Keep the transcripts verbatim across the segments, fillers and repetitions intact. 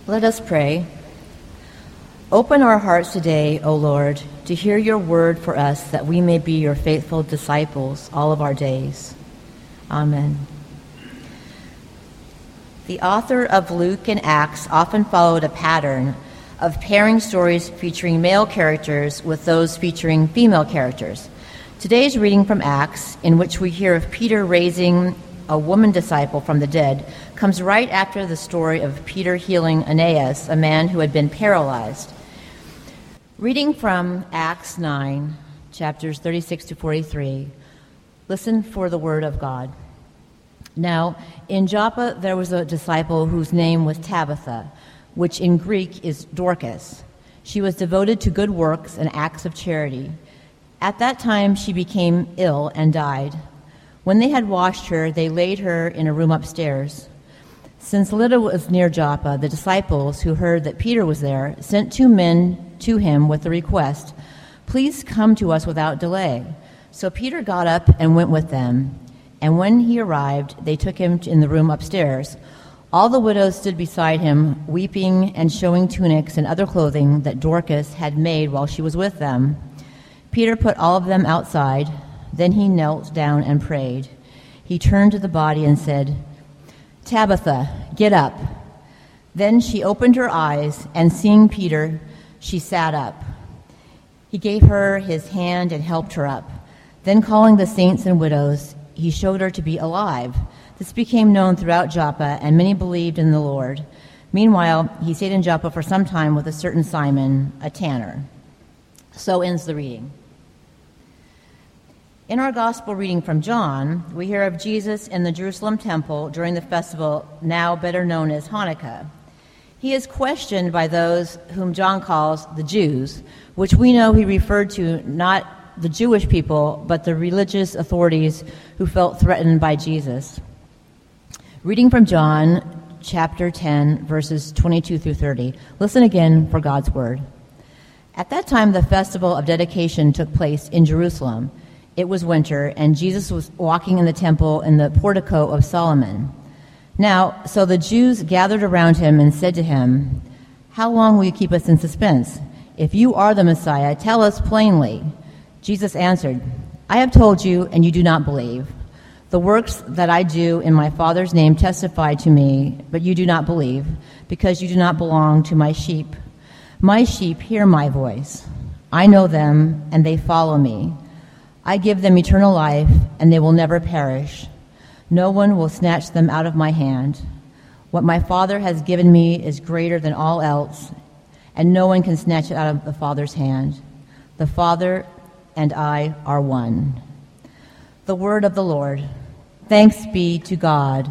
Let us pray. Open our hearts today, O Lord, to hear your word for us, that we may be your faithful disciples all of our days. Amen. The author of Luke and Acts often followed a pattern of pairing stories featuring male characters with those featuring female characters. Today's reading from Acts, in which we hear of Peter raising a woman disciple from the dead, comes right after the story of Peter healing Aeneas, a man who had been paralyzed. Reading from Acts nine, chapters thirty-six to forty-three, listen for the word of God. Now, in Joppa there was a disciple whose name was Tabitha, which in Greek is Dorcas. She was devoted to good works and acts of charity. At that time she became ill and died. When they had washed her, they laid her in a room upstairs. Since Lydda was near Joppa, the disciples, who heard that Peter was there, sent two men to him with the request, "Please come to us without delay." So Peter got up and went with them. And when he arrived, they took him in the room upstairs. All the widows stood beside him, weeping and showing tunics and other clothing that Dorcas had made while she was with them. Peter put all of them outside. Then he knelt down and prayed. He turned to the body and said, "Tabitha, get up." Then she opened her eyes, and seeing Peter, she sat up. He gave her his hand and helped her up. Then calling the saints and widows, he showed her to be alive. This became known throughout Joppa, and many believed in the Lord. Meanwhile, he stayed in Joppa for some time with a certain Simon, a tanner. So ends the reading. In our gospel reading from John, we hear of Jesus in the Jerusalem temple during the festival now better known as Hanukkah. He is questioned by those whom John calls the Jews, which we know he referred to not the Jewish people, but the religious authorities who felt threatened by Jesus. Reading from John chapter ten, verses twenty-two through thirty. Listen again for God's word. At that time, the festival of dedication took place in Jerusalem. It was winter, and Jesus was walking in the temple in the portico of Solomon. Now, so the Jews gathered around him and said to him, "How long will you keep us in suspense? If you are the Messiah, tell us plainly." Jesus answered, "I have told you, and you do not believe. The works that I do in my Father's name testify to me, but you do not believe, because you do not belong to my sheep. My sheep hear my voice. I know them, and they follow me. I give them eternal life, and they will never perish. No one will snatch them out of my hand. What my Father has given me is greater than all else, and no one can snatch it out of the Father's hand. The Father and I are one." The word of the Lord. Thanks be to God.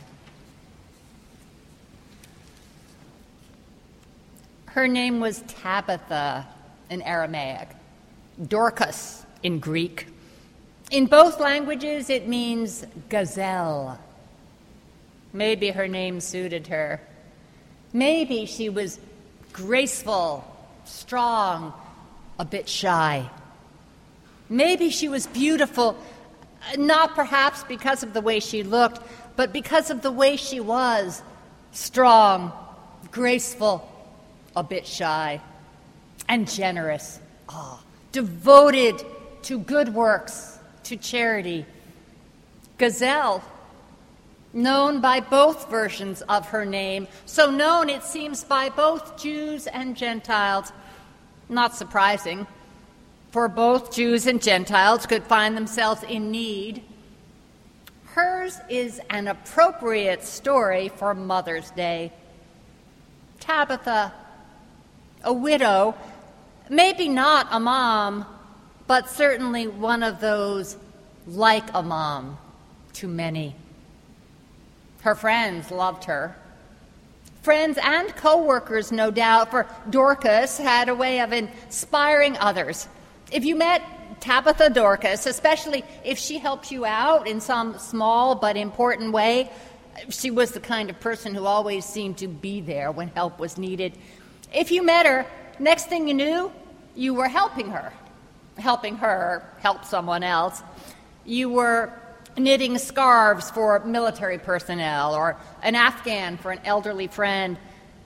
Her name was Tabitha in Aramaic, Dorcas in Greek. In both languages, it means gazelle. Maybe her name suited her. Maybe she was graceful, strong, a bit shy. Maybe she was beautiful, not perhaps because of the way she looked, but because of the way she was, strong, graceful, a bit shy, and generous, oh, devoted to good works, to charity. Gazelle, known by both versions of her name, so known, it seems, by both Jews and Gentiles. Not surprising, for both Jews and Gentiles could find themselves in need. Hers is an appropriate story for Mother's Day. Tabitha, a widow, maybe not a mom, but certainly one of those like a mom to many. Her friends loved her. Friends and co-workers, no doubt, for Dorcas had a way of inspiring others. If you met Tabitha Dorcas, especially if she helped you out in some small but important way, she was the kind of person who always seemed to be there when help was needed. If you met her, next thing you knew, you were helping her. Helping her help someone else. You were knitting scarves for military personnel or an Afghan for an elderly friend.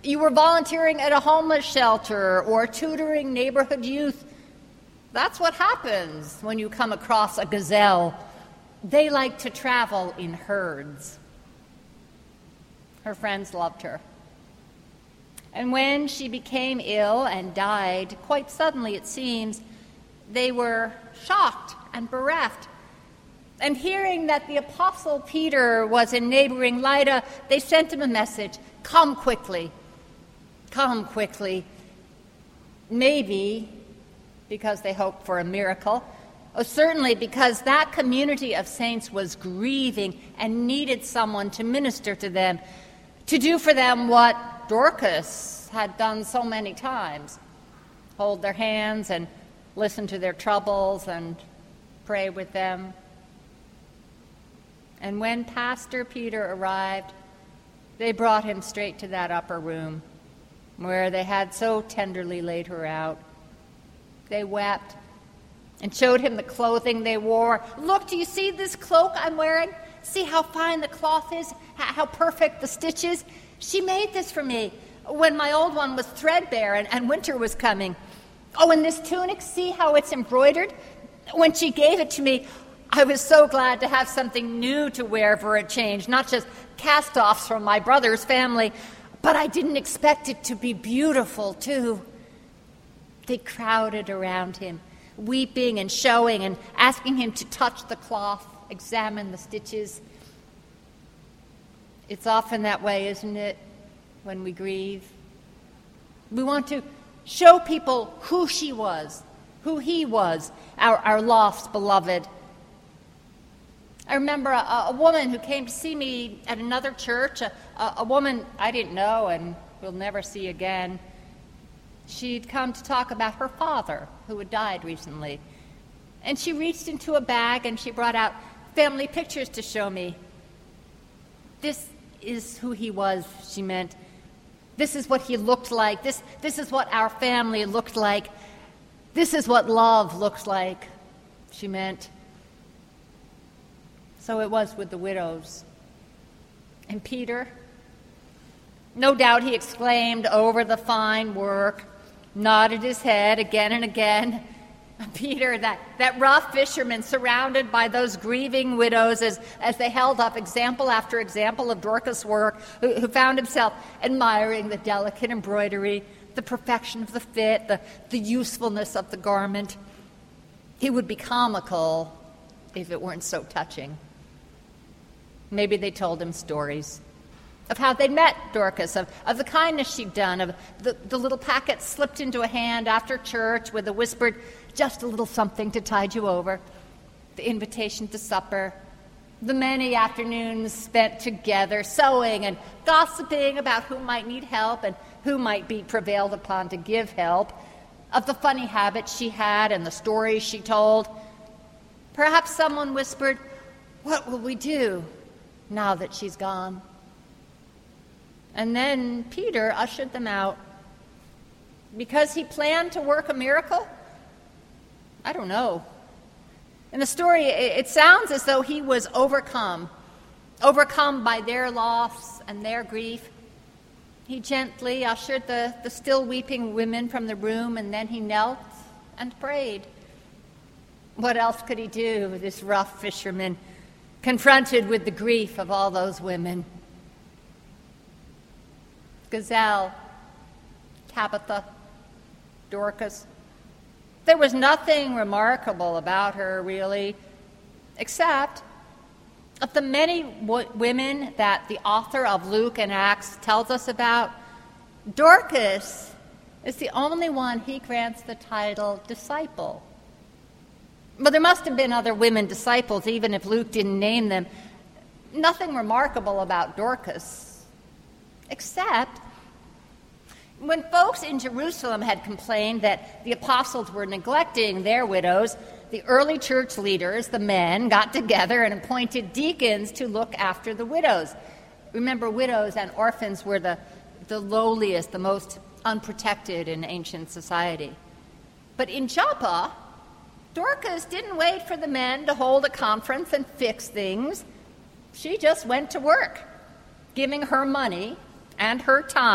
You were volunteering at a homeless shelter or tutoring neighborhood youth. That's what happens when you come across a gazelle. They like to travel in herds. Her friends loved her. And when she became ill and died, quite suddenly it seems, they were shocked and bereft. And hearing that the Apostle Peter was in neighboring Lydda, they sent him a message, "Come quickly, come quickly." Maybe because they hoped for a miracle, or certainly because that community of saints was grieving and needed someone to minister to them, to do for them what Dorcas had done so many times, hold their hands and listen to their troubles and pray with them. And when Pastor Peter arrived, they brought him straight to that upper room where they had so tenderly laid her out. They wept and showed him the clothing they wore. "Look, do you see this cloak I'm wearing? See how fine the cloth is, how perfect the stitches? She made this for me when my old one was threadbare and, and winter was coming. Oh, and this tunic, see how it's embroidered? When she gave it to me, I was so glad to have something new to wear for a change, not just cast-offs from my brother's family, but I didn't expect it to be beautiful, too." They crowded around him, weeping and showing and asking him to touch the cloth, examine the stitches. It's often that way, isn't it, when we grieve? We want to show people who she was, who he was, our, our lost beloved. I remember a, a woman who came to see me at another church, a, a, a woman I didn't know and will never see again. She'd come to talk about her father, who had died recently. And she reached into a bag and she brought out family pictures to show me. This is who he was, she meant. This is what he looked like. This, this is what our family looked like. This is what love looks like, she meant. So it was with the widows. And Peter, no doubt he exclaimed over the fine work, nodded his head again and again. Peter, that, that rough fisherman surrounded by those grieving widows as, as they held up example after example of Dorcas' work, who, who found himself admiring the delicate embroidery, the perfection of the fit, the, the usefulness of the garment. He would be comical if it weren't so touching. Maybe they told him stories of how they'd met Dorcas, of, of the kindness she'd done, of the, the little packet slipped into a hand after church with a whispered, "Just a little something to tide you over," the invitation to supper, the many afternoons spent together sewing and gossiping about who might need help and who might be prevailed upon to give help, of the funny habits she had and the stories she told. Perhaps someone whispered, "What will we do now that she's gone?" And then Peter ushered them out. Because he planned to work a miracle? I don't know. In the story, it sounds as though he was overcome, overcome by their loss and their grief. He gently ushered the, the still weeping women from the room, and then he knelt and prayed. What else could he do, this rough fisherman, confronted with the grief of all those women? Gazelle, Tabitha, Dorcas. There was nothing remarkable about her, really, except of the many w- women that the author of Luke and Acts tells us about, Dorcas is the only one he grants the title disciple. But there must have been other women disciples, even if Luke didn't name them. Nothing remarkable about Dorcas, except when folks in Jerusalem had complained that the apostles were neglecting their widows, the early church leaders, the men, got together and appointed deacons to look after the widows. Remember, widows and orphans were the, the lowliest, the most unprotected in ancient society. But in Joppa, Dorcas didn't wait for the men to hold a conference and fix things. She just went to work, giving her money and her time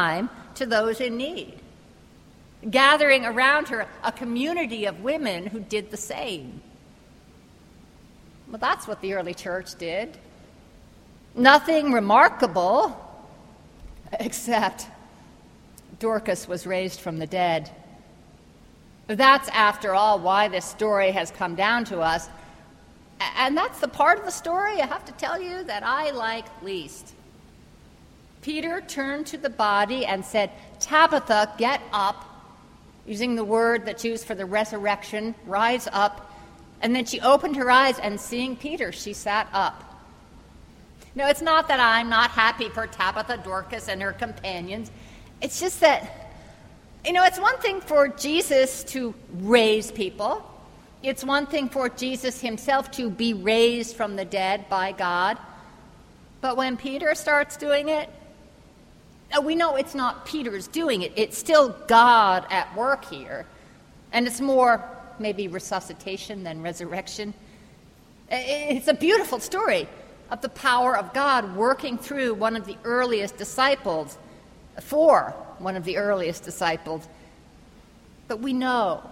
to those in need, gathering around her a community of women who did the same. Well, that's what the early church did. Nothing remarkable, except Dorcas was raised from the dead. That's, after all, why this story has come down to us. And that's the part of the story, I have to tell you, that I like least. Peter turned to the body and said, "Tabitha, get up," using the word that's used for the resurrection, rise up. And then she opened her eyes, and seeing Peter, she sat up. No, it's not that I'm not happy for Tabitha, Dorcas, and her companions. It's just that, you know, it's one thing for Jesus to raise people. It's one thing for Jesus himself to be raised from the dead by God. But when Peter starts doing it, we know it's not Peter's doing it. It's still God at work here. And it's more maybe resuscitation than resurrection. It's a beautiful story of the power of God working through one of the earliest disciples, for one of the earliest disciples. But we know,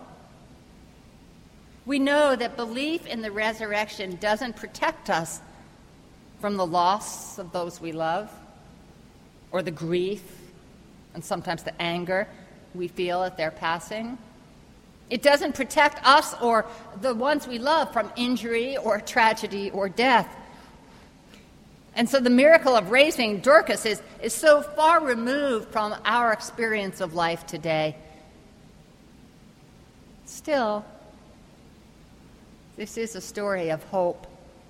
we know that belief in the resurrection doesn't protect us from the loss of those we love, or the grief, and sometimes the anger we feel at their passing. It doesn't protect us or the ones we love from injury or tragedy or death. And so the miracle of raising Dorcas is, is so far removed from our experience of life today. Still, this is a story of hope.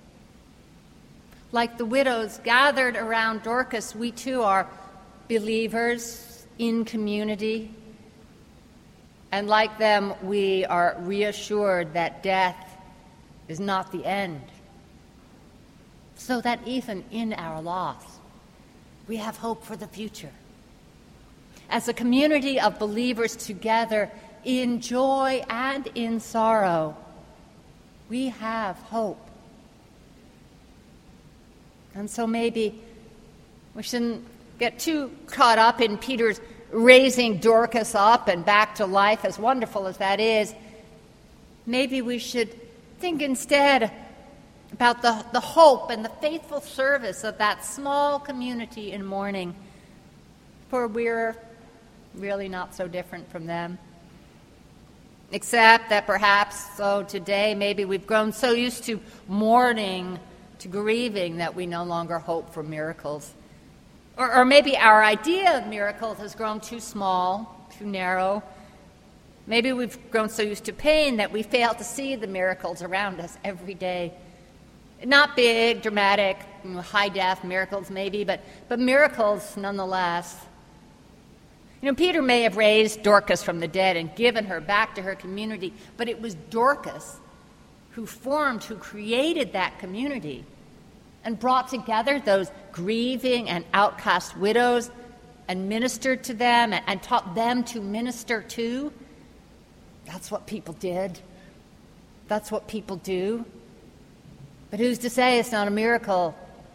Like the widows gathered around Dorcas, we too are believers in community. And like them, we are reassured that death is not the end. So that even in our loss, we have hope for the future. As a community of believers together in joy and in sorrow, we have hope. And so maybe we shouldn't get too caught up in Peter's raising Dorcas up and back to life, as wonderful as that is. Maybe we should think instead about the, the hope and the faithful service of that small community in mourning, for we're really not so different from them. Except that perhaps, so today, maybe we've grown so used to mourning, to grieving, that we no longer hope for miracles. Or, or maybe our idea of miracles has grown too small, too narrow. Maybe we've grown so used to pain that we fail to see the miracles around us every day. Not big, dramatic, you know, high-def miracles maybe, but, but miracles nonetheless. You know, Peter may have raised Dorcas from the dead and given her back to her community, but it was Dorcas who formed, who created that community and brought together those grieving and outcast widows and ministered to them and, and taught them to minister too. That's what people did. That's what people do. But who's to say it's not a miracle?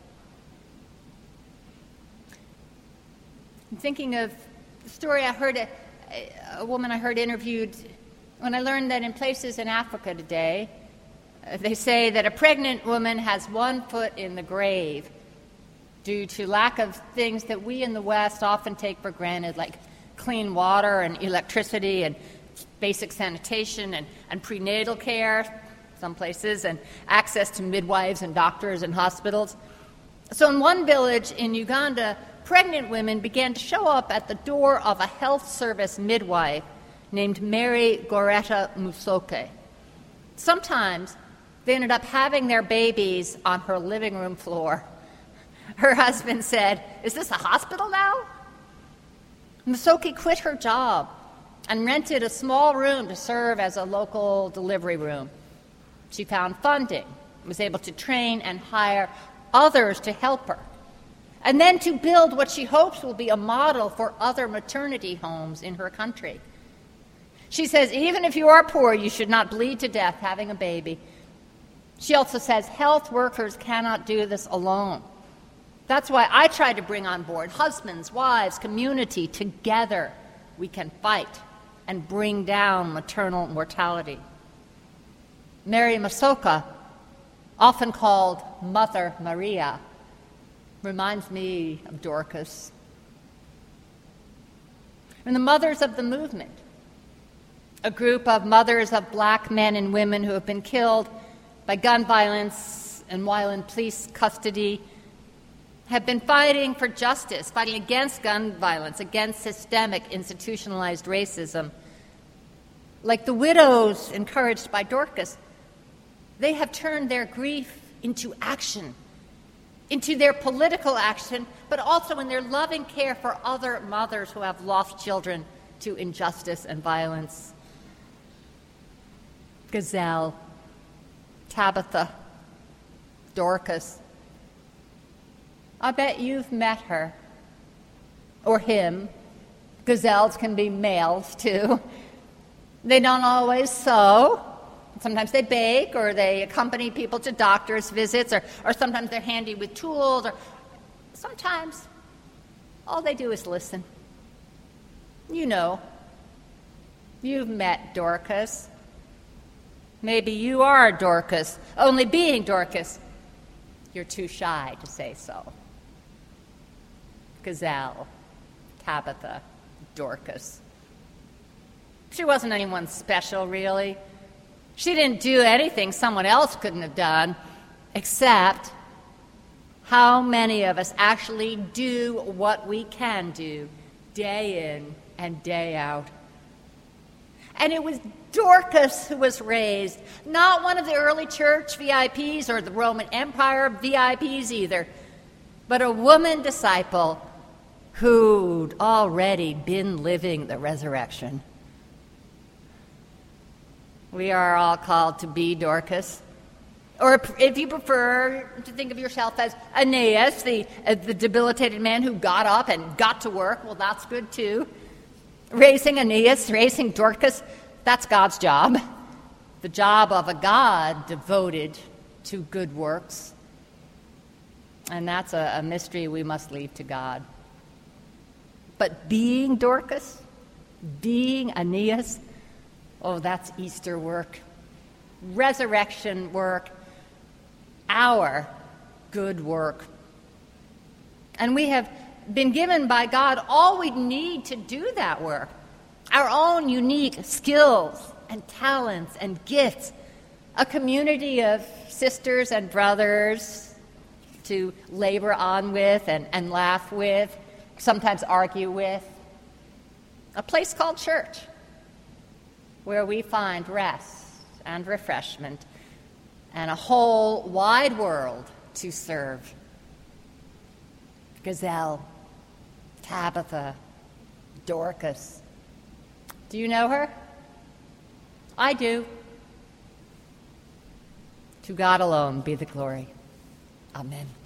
I'm thinking of the story I heard, a, a woman I heard interviewed when I learned that in places in Africa today, uh, they say that a pregnant woman has one foot in the grave due to lack of things that we in the West often take for granted, like clean water and electricity and basic sanitation and, and prenatal care, some places, and access to midwives and doctors and hospitals. So in one village in Uganda, pregnant women began to show up at the door of a health service midwife named Mary Goretta Musoke. Sometimes they ended up having their babies on her living room floor. Her husband said, "Is this a hospital now?" Musoke quit her job and rented a small room to serve as a local delivery room. She found funding, was able to train and hire others to help her, and then to build what she hopes will be a model for other maternity homes in her country. She says, even if you are poor, you should not bleed to death having a baby. She also says health workers cannot do this alone. That's why I try to bring on board husbands, wives, community. Together we can fight and bring down maternal mortality. Mary Masoka, often called Mother Maria, reminds me of Dorcas. And the mothers of the movement, a group of mothers of black men and women who have been killed by gun violence and while in police custody, have been fighting for justice, fighting against gun violence, against systemic institutionalized racism. Like the widows encouraged by Dorcas, they have turned their grief into action, into their political action, but also in their loving care for other mothers who have lost children to injustice and violence. Gazelle, Tabitha, Dorcas. I bet you've met her, or him. Gazelles can be males, too. They don't always sew. Sometimes they bake, or they accompany people to doctor's visits, or, or sometimes they're handy with tools, or sometimes all they do is listen. You know, you've met Dorcas. Maybe you are Dorcas, only being Dorcas, you're too shy to say so. Gazelle, Tabitha, Dorcas. She wasn't anyone special, really. She didn't do anything someone else couldn't have done, except how many of us actually do what we can do day in and day out. And it was Dorcas who was raised, not one of the early church V I Ps or the Roman Empire V I Ps either, but a woman disciple who'd already been living the resurrection. We are all called to be Dorcas. Or if you prefer to think of yourself as Aeneas, the, uh, the debilitated man who got up and got to work, well, that's good too. Raising Aeneas, raising Dorcas, that's God's job. The job of a God devoted to good works. And that's a, a mystery we must leave to God. But being Dorcas, being Aeneas, oh, that's Easter work, resurrection work, our good work. And we have been given by God all we need to do that work, our own unique skills and talents and gifts, a community of sisters and brothers to labor on with and, and laugh with, sometimes argue with, a place called church, where we find rest and refreshment and a whole wide world to serve. Gazelle, Tabitha, Dorcas. Do you know her? I do. To God alone be the glory. Amen.